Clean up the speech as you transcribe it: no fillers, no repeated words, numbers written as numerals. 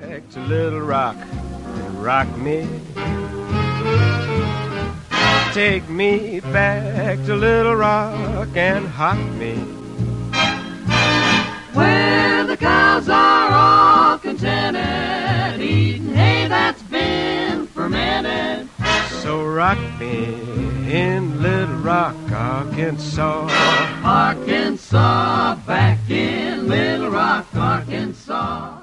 back to Little Rock and rock me. Take me back to Little Rock and hop me. Where the cows are all contented, eating hay that's been fermented. So rock me in Little Rock, Arkansas. Arkansas, back in Little Rock, Arkansas.